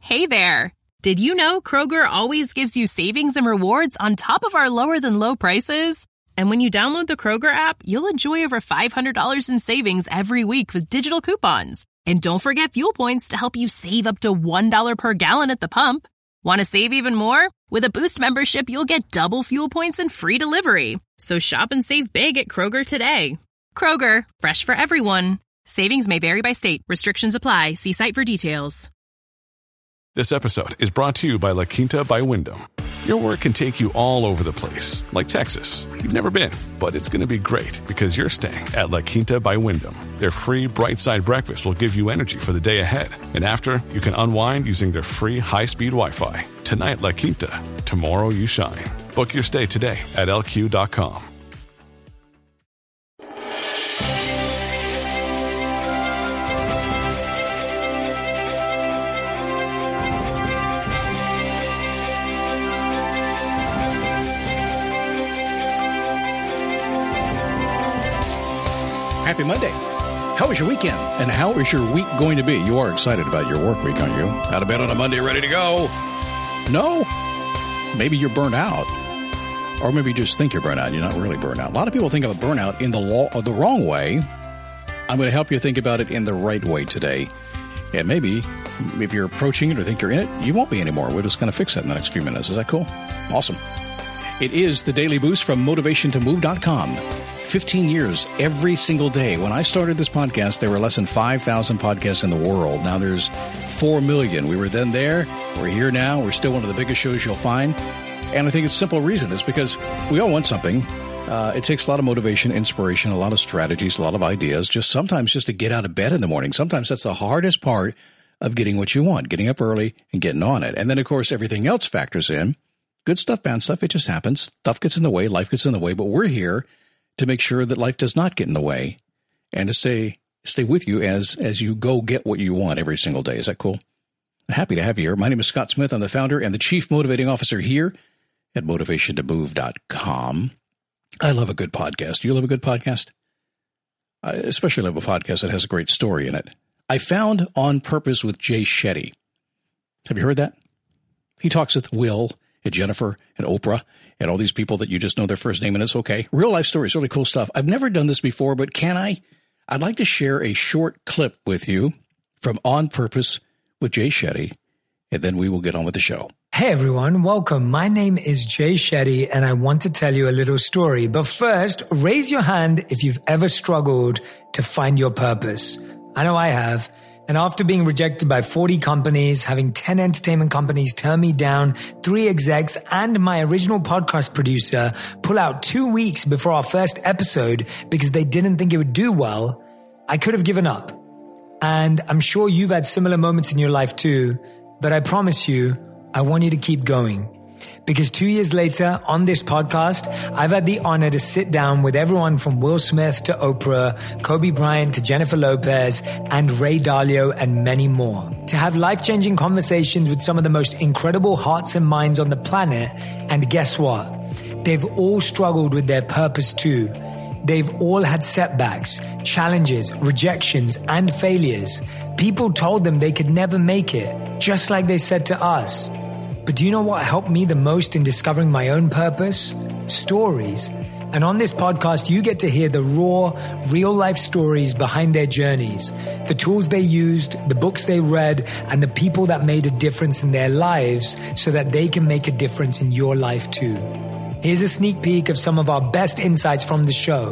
Hey there! Did you know Kroger always gives you savings and rewards on top of our lower-than-low prices? And when you download the Kroger app, you'll enjoy over $500 in savings every week with digital coupons. And don't forget fuel points to help you save up to $1 per gallon at the pump. Want to save even more? With a Boost membership, you'll get double fuel points and free delivery. So shop and save big at Kroger today. Kroger, fresh for everyone. Savings may vary by state. Restrictions apply. See site for details. This episode is brought to you by La Quinta by Wyndham. Your work can take you all over the place, like Texas. You've never been, but it's going to be great because you're staying at La Quinta by Wyndham. Their free Bright Side breakfast will give you energy for the day ahead. And after, you can unwind using their free high-speed Wi-Fi. Tonight, La Quinta. Tomorrow, you shine. Book your stay today at LQ.com. Happy Monday. How was your weekend? And how is your week going to be? You are excited about your work week, aren't you? Out of bed on a Monday, ready to go? No? Maybe you're burnt out. Or maybe you just think you're burnt out. You're not really burnt out. A lot of people think of a burnout in the wrong way. I'm going to help you think about it in the right way today. And maybe if you're approaching it or think you're in it, you won't be anymore. We're just going to fix it in the next few minutes. Is that cool? Awesome. It is the Daily Boost from MotivationToMove.com. 15 years every single day. When I started this podcast, there were less than 5,000 podcasts in the world. Now there's 4 million. We were then there. We're here now. We're still one of the biggest shows you'll find. And I think it's a simple reason. It's because we all want something. It takes a lot of motivation, inspiration, a lot of strategies, a lot of ideas, sometimes just to get out of bed in the morning. Sometimes that's the hardest part of getting what you want, getting up early and getting on it. And then, of course, everything else factors in. Good stuff, bad stuff, it just happens. Stuff gets in the way, life gets in the way, but we're here to make sure that life does not get in the way and to stay with you as you go get what you want every single day. Is that cool? I'm happy to have you here. My name is Scott Smith. I'm the founder and the chief motivating officer here at MotivationToMove.com. I love a good podcast. You love a good podcast? I especially love a podcast that has a great story in it. I found On Purpose with Jay Shetty. Have you heard that? He talks with Will and Jennifer and Oprah and all these people that you just know their first name, and it's okay. Real life stories, really cool stuff. I've never done this before, but can I? I'd like to share a short clip with you from On Purpose with Jay Shetty, and then we will get on with the show. Hey everyone, welcome. My name is Jay Shetty, and I want to tell you a little story. But first, raise your hand if you've ever struggled to find your purpose. I know I have. And after being rejected by 40 companies, having 10 entertainment companies turn me down, 3 execs, and my original podcast producer pull out 2 weeks before our first episode because they didn't think it would do well, I could have given up. And I'm sure you've had similar moments in your life too, but I promise you, I want you to keep going. Because 2 years later, on this podcast, I've had the honor to sit down with everyone from Will Smith to Oprah, Kobe Bryant to Jennifer Lopez, and Ray Dalio, and many more. To have life-changing conversations with some of the most incredible hearts and minds on the planet. And guess what? They've all struggled with their purpose too. They've all had setbacks, challenges, rejections, and failures. People told them they could never make it, just like they said to us. But do you know what helped me the most in discovering my own purpose? Stories. And on this podcast, you get to hear the raw, real-life stories behind their journeys, the tools they used, the books they read, and the people that made a difference in their lives so that they can make a difference in your life too. Here's a sneak peek of some of our best insights from the show.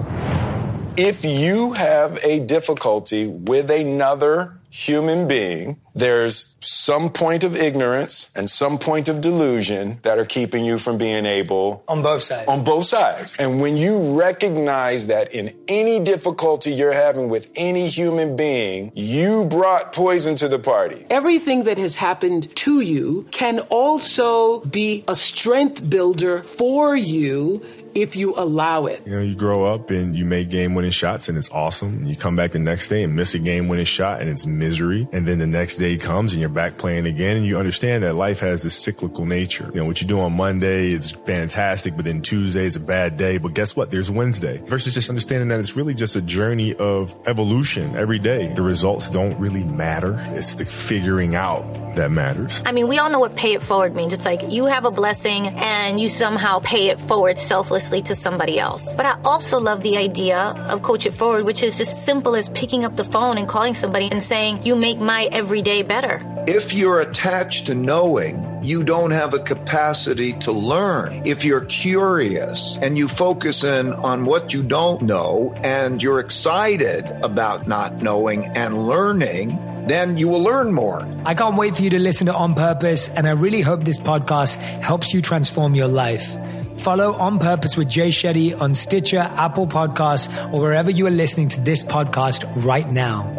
If you have a difficulty with another human being, there's some point of ignorance and some point of delusion that are keeping you from being able... On both sides. On both sides. And when you recognize that in any difficulty you're having with any human being, you brought poison to the party. Everything that has happened to you can also be a strength builder for you if you allow it. You know, you grow up and you make game-winning shots and it's awesome. You come back the next day and miss a game-winning shot and it's misery. And then the next day comes and you're back playing again and you understand that life has this cyclical nature. You know, what you do on Monday is fantastic, but then Tuesday is a bad day. But guess what? There's Wednesday. Versus just understanding that it's really just a journey of evolution every day. The results don't really matter. It's the figuring out that matters. I mean, we all know what pay it forward means. It's like you have a blessing and you somehow pay it forward selflessly to somebody else. But I also love the idea of Coach It Forward, which is just simple as picking up the phone and calling somebody and saying, you make my everyday better. If you're attached to knowing, you don't have a capacity to learn. If you're curious and you focus in on what you don't know and you're excited about not knowing and learning, then you will learn more. I can't wait for you to listen to On Purpose, and I really hope this podcast helps you transform your life. Follow On Purpose with Jay Shetty on Stitcher, Apple Podcasts, or wherever you are listening to this podcast right now.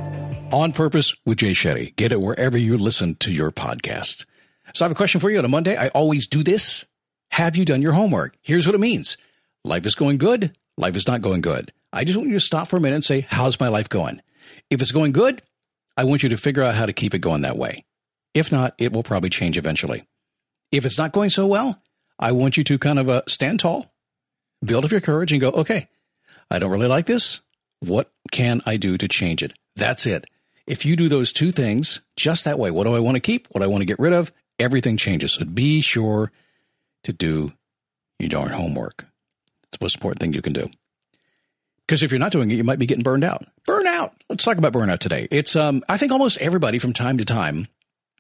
On Purpose with Jay Shetty. Get it wherever you listen to your podcast. So I have a question for you on a Monday. I always do this. Have you done your homework? Here's what it means. Life is going good. Life is not going good. I just want you to stop for a minute and say, how's my life going? If it's going good, I want you to figure out how to keep it going that way. If not, it will probably change eventually. If it's not going so well, I want you to kind of stand tall, build up your courage and go, okay, I don't really like this. What can I do to change it? That's it. If you do those two things just that way, what do I want to keep? What do I want to get rid of? Everything changes. So be sure to do your darn homework. It's the most important thing you can do. Because if you're not doing it, you might be getting burned out. Burnout. Let's talk about burnout today. It's I think almost everybody from time to time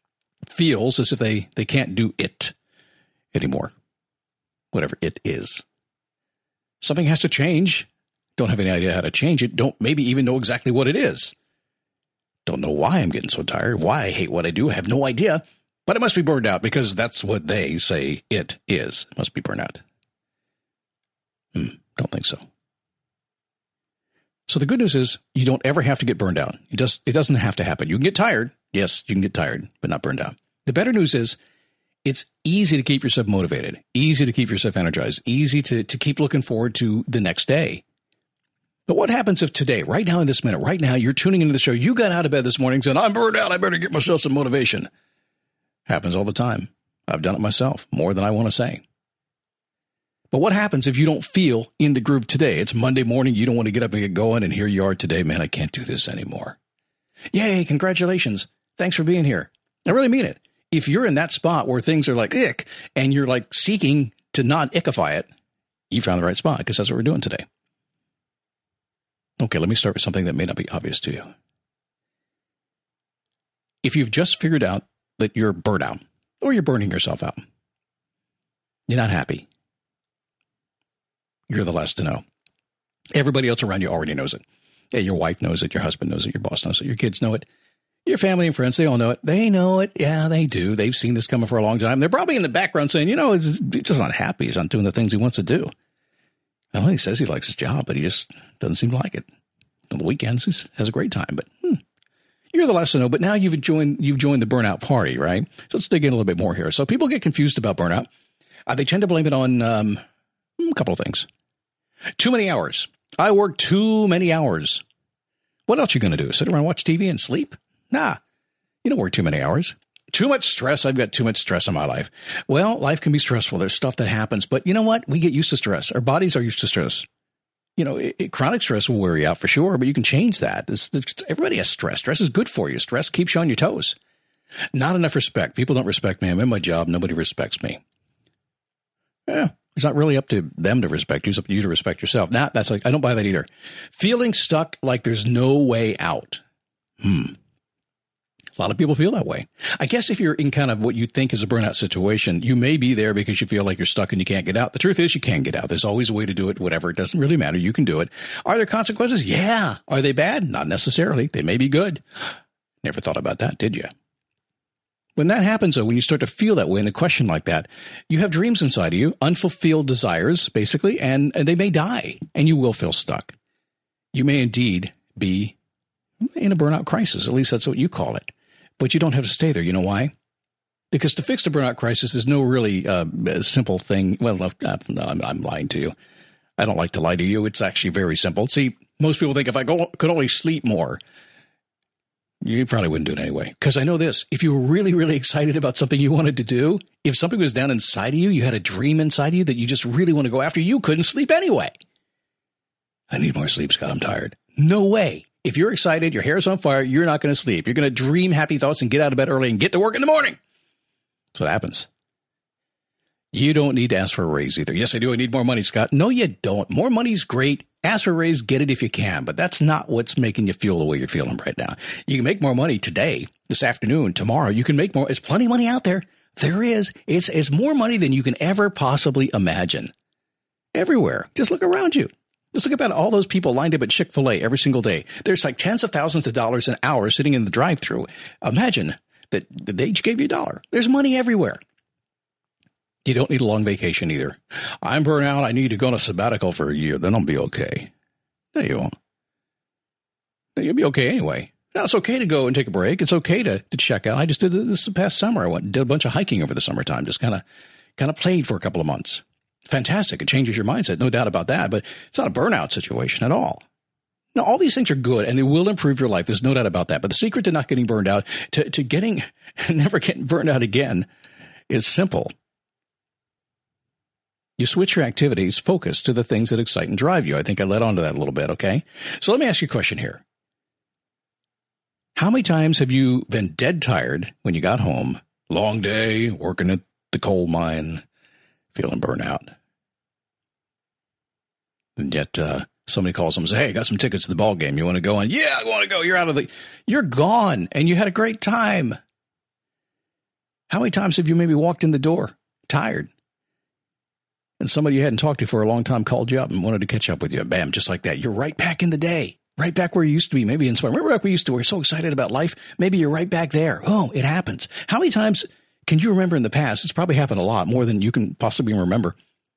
feels as if they can't do it anymore. Whatever it is. Something has to change. Don't have any idea how to change it. Don't maybe even know exactly what it is. Don't know why I'm getting so tired. Why I hate what I do. I have no idea. But it must be burned out because that's what they say it is. It must be burnout. Don't think so. So the good news is you don't ever have to get burned out. It doesn't have to happen. You can get tired. Yes, you can get tired, but not burned out. The better news is it's easy to keep yourself motivated, easy to keep yourself energized, easy to keep looking forward to the next day. But what happens if today, right now in this minute, right now, you're tuning into the show, you got out of bed this morning saying, I'm burned out, I better get myself some motivation. Happens all the time. I've done it myself, more than I want to say. But what happens if you don't feel in the groove today? It's Monday morning, you don't want to get up and get going, and here you are today, man, I can't do this anymore. Yay, congratulations. Thanks for being here. I really mean it. If you're in that spot where things are like ick, and you're like seeking to not ickify it, you found the right spot, because that's what we're doing today. Okay, let me start with something that may not be obvious to you. If you've just figured out that you're burnt out, or you're burning yourself out, you're not happy, you're the last to know. Everybody else around you already knows it. Yeah, your wife knows it, your husband knows it, your boss knows it, your kids know it, your family and friends, they all know it. They know it. Yeah, they do. They've seen this coming for a long time. They're probably in the background saying, he's just not happy. He's not doing the things he wants to do. Well, he says he likes his job, but he just doesn't seem to like it. On the weekends, he has a great time, but you're the last to know. But now you've joined the burnout party, right? So let's dig in a little bit more here. So people get confused about burnout. They tend to blame it on a couple of things. Too many hours. I work too many hours. What else are you going to do? Sit around and watch TV and sleep? Nah, you don't work too many hours. Too much stress. I've got too much stress in my life. Well, life can be stressful. There's stuff that happens. But you know what? We get used to stress. Our bodies are used to stress. Chronic stress will wear you out for sure, but you can change that. Everybody has stress. Stress is good for you. Stress keeps you on your toes. Not enough respect. People don't respect me. I'm in my job. Nobody respects me. Yeah, it's not really up to them to respect you. It's up to you to respect yourself. I don't buy that either. Feeling stuck like there's no way out. A lot of people feel that way. I guess if you're in kind of what you think is a burnout situation, you may be there because you feel like you're stuck and you can't get out. The truth is you can get out. There's always a way to do it, whatever. It doesn't really matter. You can do it. Are there consequences? Yeah. Are they bad? Not necessarily. They may be good. Never thought about that, did you? When that happens, though, when you start to feel that way in a question like that, you have dreams inside of you, unfulfilled desires, basically, and they may die, and you will feel stuck. You may indeed be in a burnout crisis. At least that's what you call it. But you don't have to stay there. You know why? Because to fix the burnout crisis is no really simple thing. Well, no, I'm lying to you. I don't like to lie to you. It's actually very simple. See, most people think if I could only sleep more, you probably wouldn't do it anyway. Because I know this. If you were really, really excited about something you wanted to do, if something was down inside of you, you had a dream inside of you that you just really want to go after, you couldn't sleep anyway. I need more sleep, Scott. I'm tired. No way. If you're excited, your hair's on fire, you're not going to sleep. You're going to dream happy thoughts and get out of bed early and get to work in the morning. That's what happens. You don't need to ask for a raise either. Yes, I do. I need more money, Scott. No, you don't. More money's great. Ask for a raise, get it if you can. But that's not what's making you feel the way you're feeling right now. You can make more money today, this afternoon, tomorrow. You can make more. There's plenty of money out there. There is. It's more money than you can ever possibly imagine. Everywhere. Just look around you. Just look about all those people lined up at Chick-fil-A every single day. There's like tens of thousands of dollars an hour sitting in the drive-thru. Imagine that they each gave you $1. There's money everywhere. You don't need a long vacation either. I'm burnt out. I need to go on a sabbatical for a year. Then I'll be okay. No, you won't. You'll be okay anyway. Now, it's okay to go and take a break. It's okay to check out. I just did this past summer. I went and did a bunch of hiking over the summertime. Just kind of played for a couple of months. Fantastic. It changes your mindset. No doubt about that. But it's not a burnout situation at all. Now, all these things are good and they will improve your life. There's no doubt about that. But the secret to not getting burned out, to never getting burned out again is simple. You switch your activities, focus to the things that excite and drive you. I think I led on to that a little bit, okay? So let me ask you a question here. How many times have you been dead tired when you got home, long day, working at the coal mine, feeling burnt out? And yet somebody calls them and says, hey, I got some tickets to the ball game. You want to go? And yeah, I want to go. You're gone and you had a great time. How many times have you maybe walked in the door tired? And somebody you hadn't talked to for a long time called you up and wanted to catch up with you. And bam, just like that. You're right back in the day. Right back where you used to be. Maybe inspired. Remember back we used to, we're so excited about life. Maybe you're right back there. Oh, it happens. How many times can you remember in the past? It's probably happened a lot, more than you can possibly remember.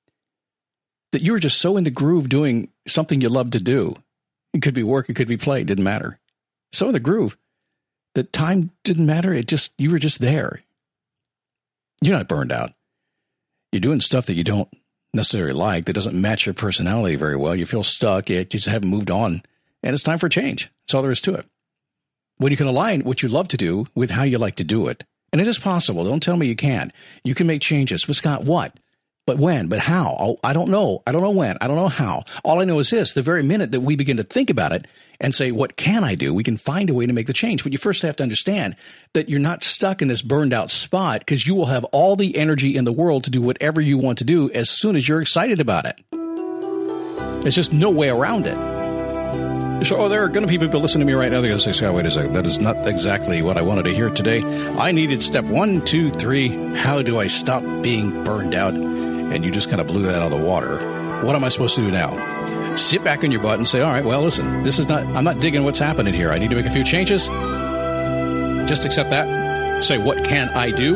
That you were just so in the groove doing something you love to do. It could be work. It could be play. It didn't matter. So in the groove that time didn't matter. You were just there. You're not burned out. You're doing stuff that you don't necessarily like, that doesn't match your personality very well. You feel stuck. You just haven't moved on. And it's time for change. That's all there is to it. When you can align what you love to do with how you like to do it. And it is possible. Don't tell me you can't. You can make changes. But Scott, what? But when? But how? Oh, I don't know. I don't know when. I don't know how. All I know is this. The very minute that we begin to think about it and say, what can I do? We can find a way to make the change. But you first have to understand that you're not stuck in this burned out spot, because you will have all the energy in the world to do whatever you want to do as soon as you're excited about it. There's just no way around it. So there are going to be people listening to me right now. They're going to say, wait a second, that is not exactly what I wanted to hear today. I needed step 1, 2, 3. How do I stop being burned out? And you just kind of blew that out of the water. What am I supposed to do now? Sit back on your butt and say, all right, well, listen, I'm not digging what's happening here. I need to make a few changes. Just accept that. Say, what can I do?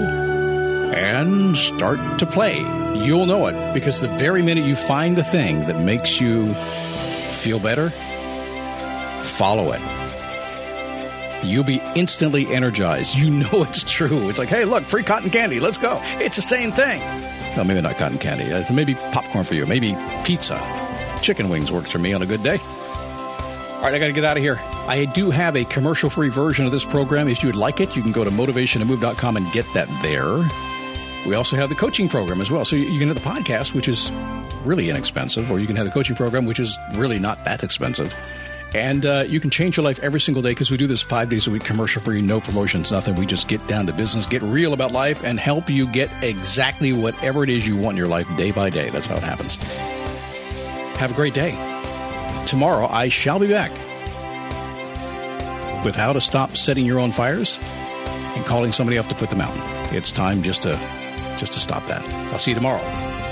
And start to play. You'll know it, because the very minute you find the thing that makes you feel better, follow it. You'll be instantly energized. You know it's true. It's like, hey, look, free cotton candy. Let's go. It's the same thing. No, maybe not cotton candy. Maybe popcorn for you. Maybe pizza. Chicken wings works for me on a good day. All right, I got to get out of here. I do have a commercial-free version of this program. If you would like it, you can go to motivationtomove.com and get that there. We also have the coaching program as well. So you can have the podcast, which is really inexpensive, or you can have the coaching program, which is really not that expensive. And you can change your life every single day, because we do this 5 days a week, commercial-free, no promotions, nothing. We just get down to business, get real about life, and help you get exactly whatever it is you want in your life day by day. That's how it happens. Have a great day. Tomorrow, I shall be back with how to stop setting your own fires and calling somebody off to put them out. It's time just to stop that. I'll see you tomorrow.